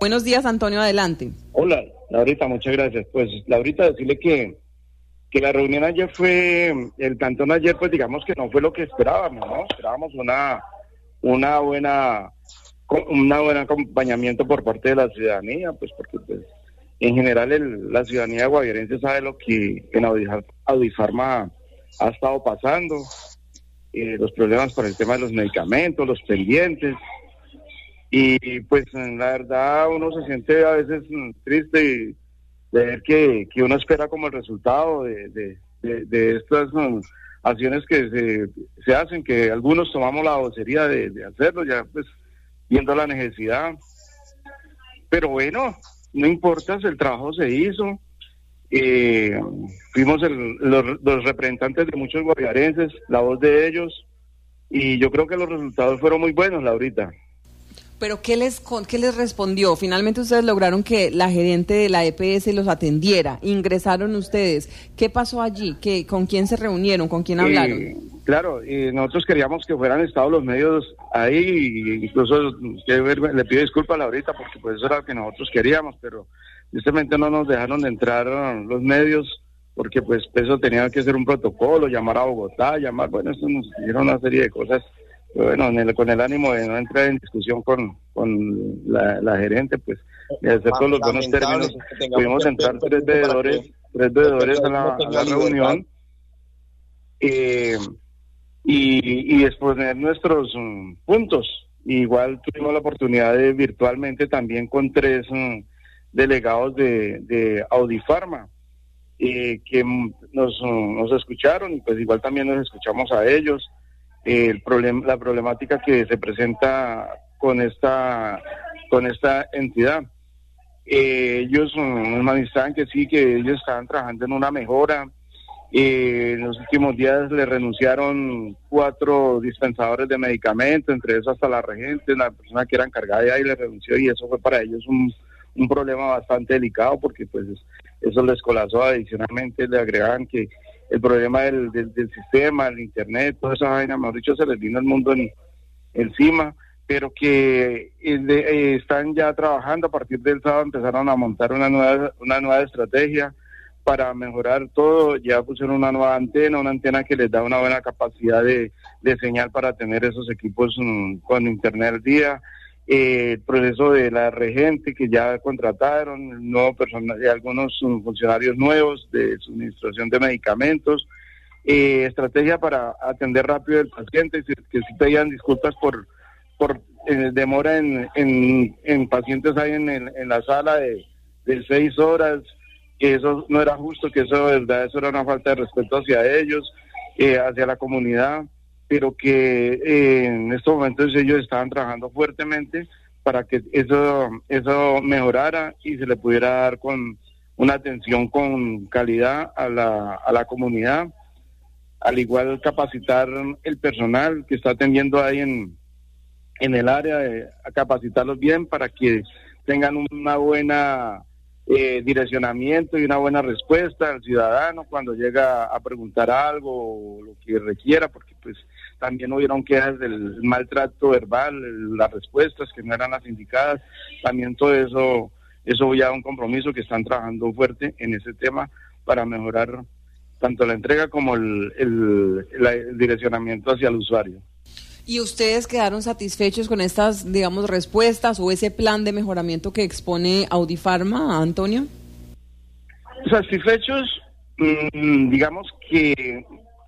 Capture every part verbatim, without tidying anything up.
Buenos días, Antonio, adelante. Hola, Laurita, muchas gracias. Pues, Laurita, decirle que, que la reunión ayer fue, el plantón ayer, pues digamos que no fue lo que esperábamos, ¿no? Esperábamos una, una buena, una buen acompañamiento por parte de la ciudadanía, pues porque pues en general el, la ciudadanía guaviarense sabe lo que en Audifarma ha estado pasando, eh, los problemas por el tema de los medicamentos, los pendientes, y pues la verdad uno se siente a veces triste de ver que, que uno espera como el resultado de, de, de, de estas um, acciones que se, se hacen, que algunos tomamos la vocería de, de hacerlo, ya pues viendo la necesidad, pero bueno, no importa si el trabajo se hizo. Eh, fuimos el, los, los representantes de muchos guaviarenses, la voz de ellos, y yo creo que los resultados fueron muy buenos, Laurita. ¿Pero qué les qué les respondió? Finalmente ustedes lograron que la gerente de la E P S los atendiera, ingresaron ustedes. ¿Qué pasó allí? ¿Qué, ¿Con quién se reunieron? ¿Con quién hablaron? Eh, claro, eh, nosotros queríamos que fueran estado los medios ahí, incluso le pido disculpas Laurita porque pues eso era lo que nosotros queríamos, pero justamente no nos dejaron de entrar los medios porque pues eso tenía que ser un protocolo, llamar a Bogotá, llamar, bueno, eso nos hicieron una serie de cosas. Bueno, en el, con el ánimo de no entrar en discusión con, con la, la gerente, pues, de hacer todos los buenos términos, pudimos entrar tres veedores, tres veedores a la, a la reunión, eh, y, y exponer nuestros um, puntos. Igual tuvimos la oportunidad de virtualmente también con tres um, delegados de, de Audifarma, eh, que nos, um, nos escucharon, y pues igual también nos escuchamos a ellos. El problema, la problemática que se presenta con esta con esta entidad. Eh, ellos nos manifestaban que sí, que ellos estaban trabajando en una mejora. Eh, en los últimos días le renunciaron cuatro dispensadores de medicamentos, entre esos hasta la regente, la persona que era encargada de ahí le renunció, y eso fue para ellos un, un problema bastante delicado, porque pues eso les colapsó. Adicionalmente le agregaban que el problema del, del, del sistema, el internet, toda esa vaina, mejor dicho, se les vino el mundo en, encima, pero que eh, de, eh, están ya trabajando. A partir del sábado empezaron a montar una nueva una nueva estrategia para mejorar todo. Ya pusieron una nueva antena, una antena que les da una buena capacidad de, de señal para tener esos equipos um, con internet al día. Eh, el proceso de la regente que ya contrataron, nuevo personal, algunos um, funcionarios nuevos de suministración de medicamentos, eh, estrategia para atender rápido al paciente, que, que sí pedían disculpas por por eh, demora en, en, en pacientes ahí en, en, en la sala de, de seis horas, que eso no era justo, que eso de verdad eso era una falta de respeto hacia ellos, eh, hacia la comunidad, pero que eh, en estos momentos ellos estaban trabajando fuertemente para que eso eso mejorara y se le pudiera dar con una atención con calidad a la a la comunidad, al igual capacitar el personal que está atendiendo ahí en en el área, eh, a capacitarlos bien para que tengan una buena eh, direccionamiento y una buena respuesta al ciudadano cuando llega a preguntar algo o lo que requiera, porque pues también hubieron quejas del maltrato verbal, las respuestas que no eran las indicadas, también todo eso, eso ya un compromiso que están trabajando fuerte en ese tema para mejorar tanto la entrega como el, el, el, el direccionamiento hacia el usuario. ¿Y ustedes quedaron satisfechos con estas, digamos, respuestas o ese plan de mejoramiento que expone Audifarma, Antonio? Satisfechos, mmm, digamos que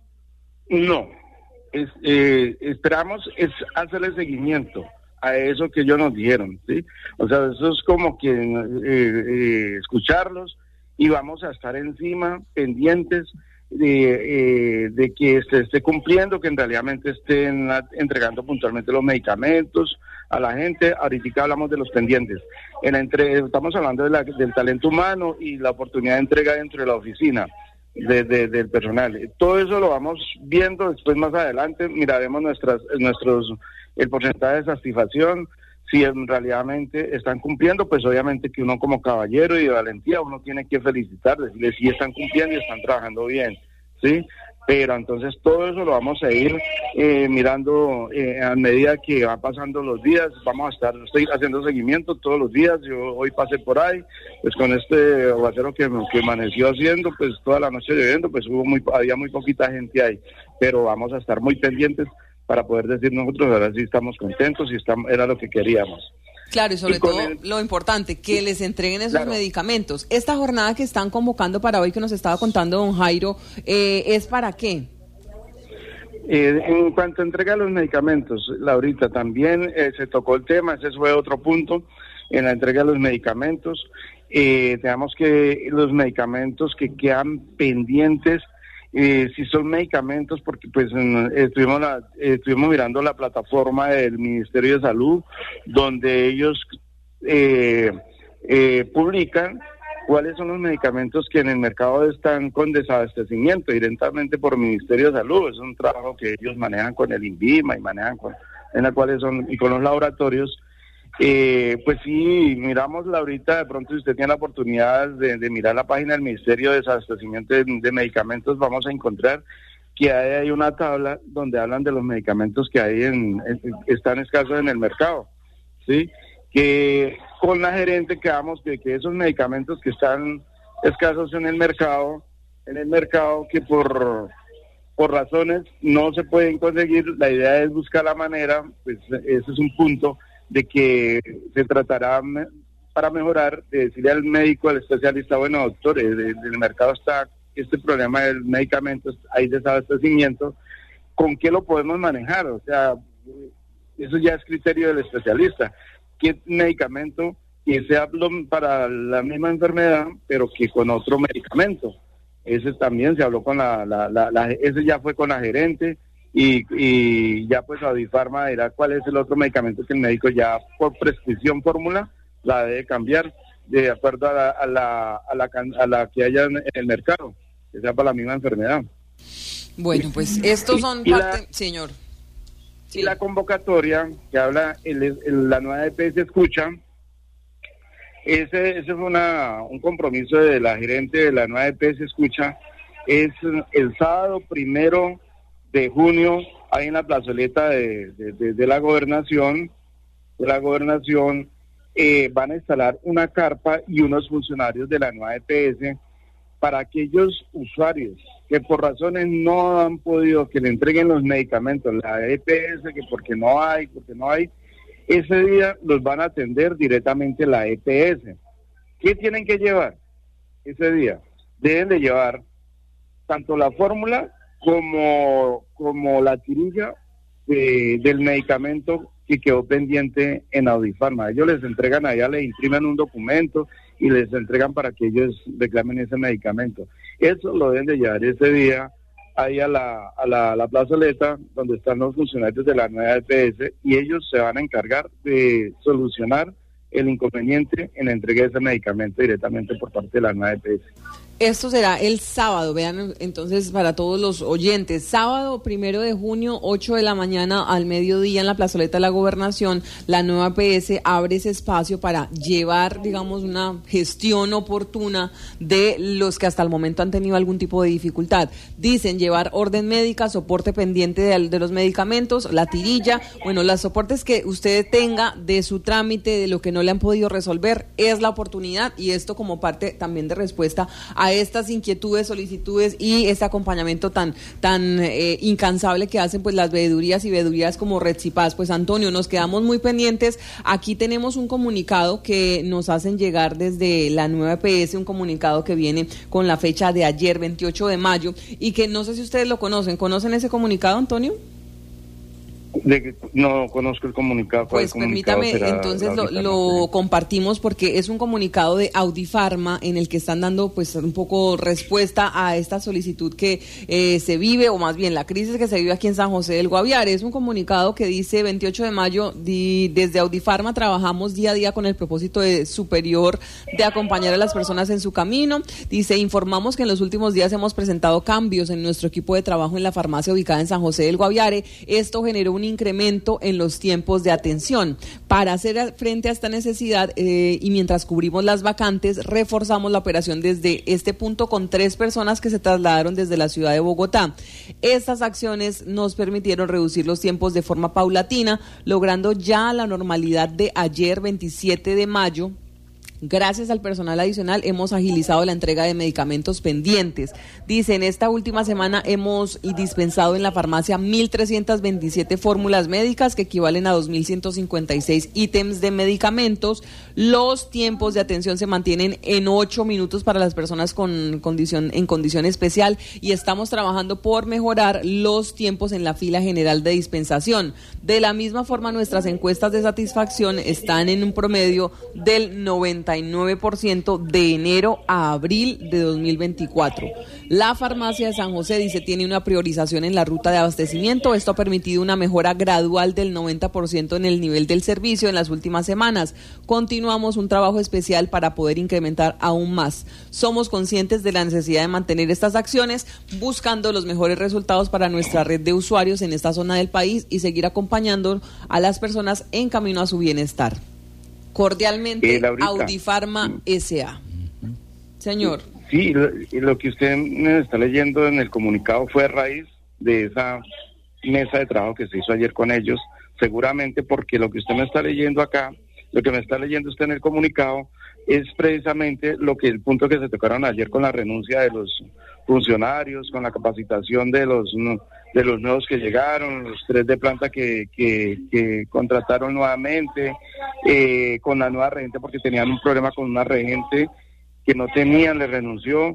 no. Es, eh, esperamos es hacerle seguimiento a eso que ellos nos dijeron, ¿sí? O sea, eso es como que eh, eh, escucharlos, y vamos a estar encima, pendientes de, eh, de que se esté cumpliendo, que en realidad estén entregando puntualmente los medicamentos a la gente. Ahorita hablamos de los pendientes. En la entre, estamos hablando de la, del talento humano y la oportunidad de entrega dentro de la oficina de, de, del personal. Todo eso lo vamos viendo después, más adelante miraremos nuestras nuestros el porcentaje de satisfacción. Si en realmente están cumpliendo, pues obviamente que uno como caballero y de valentía, uno tiene que felicitar, decirles si están cumpliendo y están trabajando bien, ¿sí? Pero entonces todo eso lo vamos a ir eh, mirando eh, a medida que van pasando los días. Vamos a estar, estoy haciendo seguimiento todos los días. Yo hoy pasé por ahí, pues con este aguacero que, que amaneció haciendo, pues toda la noche lloviendo, pues hubo muy, había muy poquita gente ahí. Pero vamos a estar muy pendientes para poder decir nosotros ahora sí estamos contentos y estamos, era lo que queríamos. Claro, y sobre y todo el... lo importante, que les entreguen esos claro. medicamentos. Esta jornada que están convocando para hoy, que nos estaba contando don Jairo, eh, ¿es para qué? Eh, en cuanto a entrega de los medicamentos, Laurita, también eh, se tocó el tema, ese fue otro punto, en la entrega de los medicamentos. Eh, tenemos que los medicamentos que quedan pendientes, Eh, si son medicamentos, porque pues estuvimos, la, estuvimos mirando la plataforma del Ministerio de Salud, donde ellos eh, eh, publican cuáles son los medicamentos que en el mercado están con desabastecimiento directamente por el Ministerio de Salud. Es un trabajo que ellos manejan con el INVIMA y manejan con, en la cuales son, y con los laboratorios. Eh, pues sí, miramos ahorita, de pronto si usted tiene la oportunidad de, de mirar la página del Ministerio de Desabastecimiento de, de Medicamentos, vamos a encontrar que hay, hay una tabla donde hablan de los medicamentos que hay en, en están escasos en el mercado, ¿sí? Que con la gerente quedamos que, que esos medicamentos que están escasos en el mercado, en el mercado que por... por razones no se pueden conseguir, la idea es buscar la manera, pues ese es un punto, de que se tratará para mejorar, de decirle al médico, al especialista, bueno doctor, en el mercado está este problema del medicamento, hay desabastecimiento, ¿con qué lo podemos manejar? O sea, eso ya es criterio del especialista, ¿qué medicamento que sea para la misma enfermedad, pero que con otro medicamento? Ese también se habló con la, la, la, la ese ya fue con la gerente, Y, y ya pues Audifarma dirá cuál es el otro medicamento que el médico ya por prescripción fórmula la debe cambiar de acuerdo a la, a la, a la, a la que haya en el mercado, que sea para la misma enfermedad. Bueno, pues estos son y, parte... y la, señor. Sí. Y la convocatoria que habla el, el, la nueva E P S Escucha, ese, ese fue una, un compromiso de la gerente de la nueva E P S Escucha, es el sábado primero de junio, ahí en la plazoleta de, de, de, de la gobernación, de la gobernación, eh, van a instalar una carpa y unos funcionarios de la nueva E P S para aquellos usuarios que por razones no han podido que le entreguen los medicamentos, la E P S, que porque no hay, porque no hay, ese día los van a atender directamente la E P S. ¿Qué tienen que llevar ese día? Deben de llevar tanto la fórmula como, como la tirilla de, del medicamento que quedó pendiente en Audifarma. Ellos les entregan allá, les imprimen un documento y les entregan para que ellos reclamen ese medicamento. Eso lo deben de llevar ese día ahí a la, a la, a la plazoleta donde están los funcionarios de la nueva E P S y ellos se van a encargar de solucionar el inconveniente en la entrega de ese medicamento directamente por parte de la nueva E P S. Esto será el sábado, vean entonces para todos los oyentes, sábado primero de junio, ocho de la mañana al mediodía en la plazoleta de la Gobernación, la nueva P S abre ese espacio para llevar, digamos, una gestión oportuna de los que hasta el momento han tenido algún tipo de dificultad. Dicen llevar orden médica, soporte pendiente de, de los medicamentos, la tirilla, bueno, los soportes que usted tenga de su trámite, de lo que no le han podido resolver, es la oportunidad y esto como parte también de respuesta a a estas inquietudes, solicitudes y este acompañamiento tan tan eh, incansable que hacen pues las veedurías y veedurías como Red Cipaz. Pues Antonio, nos quedamos muy pendientes. Aquí tenemos un comunicado que nos hacen llegar desde la nueva E P S, un comunicado que viene con la fecha de ayer, veintiocho de mayo, y que no sé si ustedes lo conocen. ¿Conocen ese comunicado, Antonio? De que no conozco el comunicado. Pues comunicado permítame, entonces lo, lo compartimos porque es un comunicado de Audifarma en el que están dando pues un poco respuesta a esta solicitud que eh, se vive, o más bien la crisis que se vive aquí en San José del Guaviare. Es un comunicado que dice veintiocho de mayo, di, desde Audifarma trabajamos día a día con el propósito de superior de acompañar a las personas en su camino. Dice, informamos que en los últimos días hemos presentado cambios en nuestro equipo de trabajo en la farmacia ubicada en San José del Guaviare. Esto generó un incremento en los tiempos de atención. Para hacer frente a esta necesidad eh, y mientras cubrimos las vacantes, reforzamos la operación desde este punto con tres personas que se trasladaron desde la ciudad de Bogotá. Estas acciones nos permitieron reducir los tiempos de forma paulatina, logrando ya la normalidad de ayer, veintisiete de mayo. Gracias al personal adicional hemos agilizado la entrega de medicamentos pendientes. Dice, en esta última semana hemos dispensado en la farmacia mil trescientas veintisiete fórmulas médicas que equivalen a dos mil ciento cincuenta y seis ítems de medicamentos. Los tiempos de atención se mantienen en ocho minutos para las personas con condición, en condición especial, y estamos trabajando por mejorar los tiempos en la fila general de dispensación. De la misma forma, nuestras encuestas de satisfacción están en un promedio del noventa y nueve por ciento de enero a abril de dos mil veinticuatro. La farmacia de San José, dice, tiene una priorización en la ruta de abastecimiento. Esto ha permitido una mejora gradual del noventa por ciento en el nivel del servicio en las últimas semanas. Continuamos un trabajo especial para poder incrementar aún más. Somos conscientes de la necesidad de mantener estas acciones, buscando los mejores resultados para nuestra red de usuarios en esta zona del país y seguir acompañando a las personas en camino a su bienestar. Cordialmente, eh, Audifarma S A. Señor. Sí, lo, lo que usted me está leyendo en el comunicado fue a raíz de esa mesa de trabajo que se hizo ayer con ellos, seguramente porque lo que usted me está leyendo acá, lo que me está leyendo usted en el comunicado, es precisamente lo que el punto que se tocaron ayer con la renuncia de los funcionarios, con la capacitación de los de los nuevos que llegaron, los tres de planta que, que, que contrataron nuevamente, eh, con la nueva regente, porque tenían un problema con una regente que no tenían, le renunció,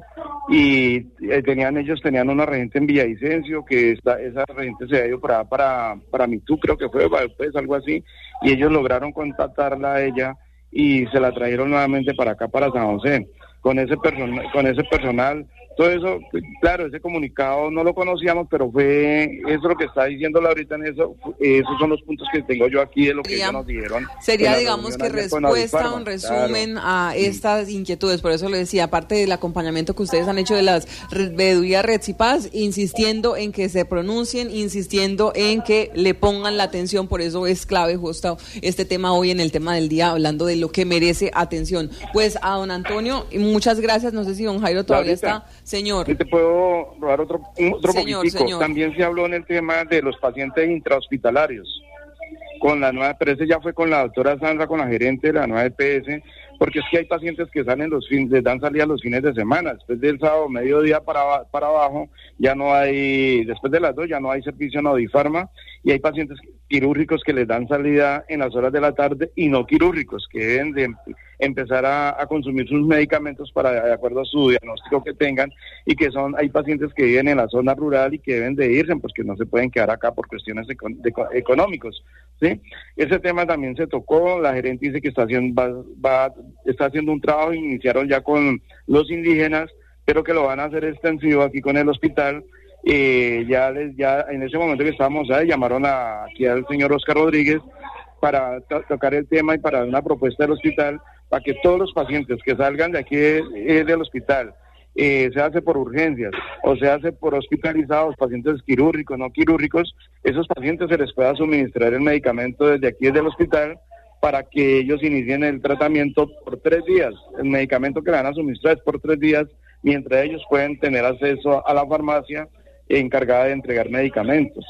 y eh, tenían ellos tenían una regente en Villavicencio, que esta, esa regente se había ido para para para Mitú, creo que fue, pues algo así, y ellos lograron contactarla a ella y se la trajeron nuevamente para acá, para San José, con ese personal, con ese personal. Todo eso, claro, ese comunicado no lo conocíamos, pero fue eso lo que está diciéndole ahorita en eso, esos son los puntos que tengo yo aquí de lo que sería, ellos nos dijeron. Sería, digamos, que respuesta, un resumen, claro, a estas inquietudes, por eso le decía, aparte del acompañamiento que ustedes han hecho de las veedurías Red y Paz, insistiendo en que se pronuncien, insistiendo en que le pongan la atención, por eso es clave justo este tema hoy en el tema del día, hablando de lo que merece atención. Pues a don Antonio, muchas gracias, no sé si don Jairo todavía Laurita. está... Señor. ¿Sí te puedo robar otro, otro señor, poquitico? Señor. También se habló en el tema de los pacientes intrahospitalarios. Con la nueva, pero ese ya fue con la doctora Sandra, con la gerente de la nueva E P S, porque es que hay pacientes que salen los fines, les dan salida los fines de semana. Después del sábado, mediodía para, para abajo, ya no hay, después de las dos ya no hay servicio en Audifarma, y hay pacientes quirúrgicos que les dan salida en las horas de la tarde y no quirúrgicos, que deben de empezar a, a consumir sus medicamentos para, de acuerdo a su diagnóstico que tengan, y que son, hay pacientes que viven en la zona rural y que deben de irse, pues que no se pueden quedar acá por cuestiones econ, de, económicos, ¿sí? Ese tema también se tocó, la gerente dice que está haciendo, va, va, está haciendo un trabajo, iniciaron ya con los indígenas, pero que lo van a hacer extensivo aquí con el hospital. Eh, ya les, ya en ese momento que estábamos ahí, llamaron a, aquí al señor Oscar Rodríguez para to- tocar el tema y para dar una propuesta del hospital, para que todos los pacientes que salgan de aquí de, de, del hospital, eh, se hace por urgencias o se hace por hospitalizados, pacientes quirúrgicos, no quirúrgicos, esos pacientes se les pueda suministrar el medicamento desde aquí desde el hospital para que ellos inicien el tratamiento por tres días. El medicamento que le van a suministrar es por tres días, mientras ellos pueden tener acceso a la farmacia encargada de entregar medicamentos.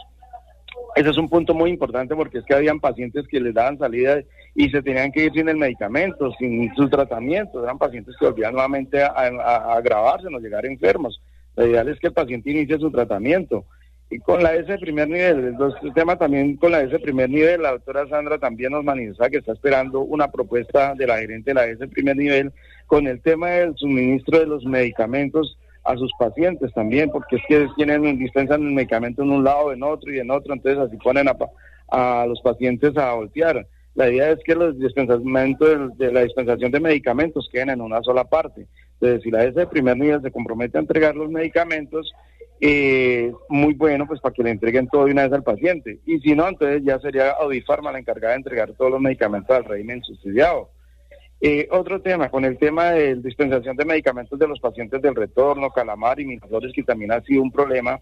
Ese es un punto muy importante, porque es que habían pacientes que les daban salida y se tenían que ir sin el medicamento, sin su tratamiento. Eran pacientes que volvían nuevamente a, a, a agravarse, no llegar enfermos. Lo ideal es que el paciente inicie su tratamiento. Y con la E S de primer nivel, el tema también con la E S de primer nivel, la doctora Sandra también nos manifiesta que está esperando una propuesta de la gerente de la E S de primer nivel con el tema del suministro de los medicamentos a sus pacientes también, porque es que tienen, dispensan el medicamento en un lado, en otro y en otro, entonces así ponen a, a los pacientes a voltear. La idea es que los dispensamientos de, de la dispensación de medicamentos queden en una sola parte. Entonces, si la E S de primer nivel se compromete a entregar los medicamentos, eh, muy bueno, pues para que le entreguen todo de una vez al paciente. Y si no, entonces ya sería Audifarma la encargada de entregar todos los medicamentos al régimen subsidiado. Eh, otro tema, con el tema de dispensación de medicamentos de los pacientes del retorno, Calamar y Miraflores, que también ha sido un problema,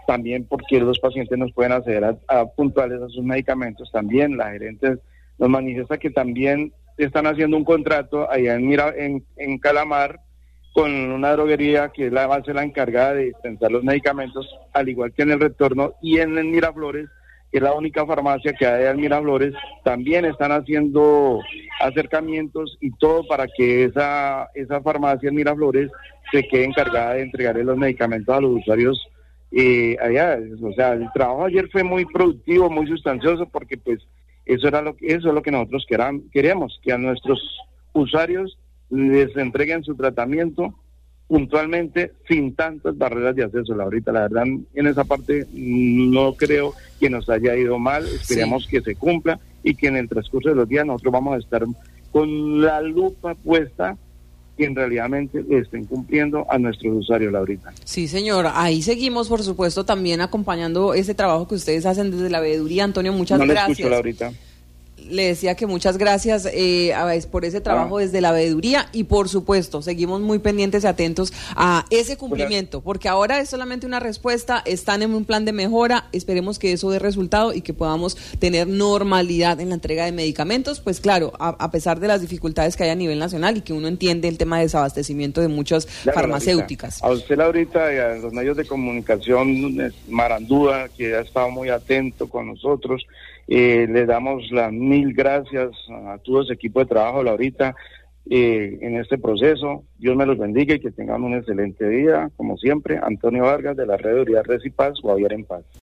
también porque los pacientes nos pueden acceder a, a puntuales a sus medicamentos. También la gerente nos manifiesta que también están haciendo un contrato allá en, Mira, en, en Calamar con una droguería que es la, va a ser la encargada de dispensar los medicamentos, al igual que en el retorno, y en el Miraflores, que es la única farmacia que hay en Miraflores, también están haciendo acercamientos y todo para que esa, esa farmacia en Miraflores se quede encargada de entregarle los medicamentos a los usuarios eh, allá. O sea, el trabajo ayer fue muy productivo, muy sustancioso, porque pues eso era lo que, eso es lo que nosotros queram, queremos, que a nuestros usuarios les entreguen su tratamiento puntualmente, sin tantas barreras de acceso. Laurita, la verdad, en esa parte no creo que nos haya ido mal, esperemos sí. que se cumpla y que en el transcurso de los días nosotros vamos a estar con la lupa puesta que en realidad estén cumpliendo a nuestros usuarios, Laurita. Sí, señor, ahí seguimos, por supuesto, también acompañando ese trabajo que ustedes hacen desde la veeduría. Antonio, muchas no gracias. No le escucho, Laurita. Le decía que muchas gracias eh, por ese trabajo ah. desde la veeduría y por supuesto seguimos muy pendientes y atentos a ese cumplimiento, porque ahora es solamente una respuesta, están en un plan de mejora, esperemos que eso dé resultado y que podamos tener normalidad en la entrega de medicamentos, pues claro, a, a pesar de las dificultades que hay a nivel nacional y que uno entiende el tema de desabastecimiento de muchas claro, farmacéuticas. Laurita. A usted, Laurita, y a los medios de comunicación, Marandúa, que ha estado muy atento con nosotros, Eh, le damos las mil gracias a todo ese equipo de trabajo, Laurita, eh, en este proceso. Dios me los bendiga y que tengan un excelente día, como siempre. Antonio Vargas, de la Red de Unidad Res y Paz, Guaviare en Paz.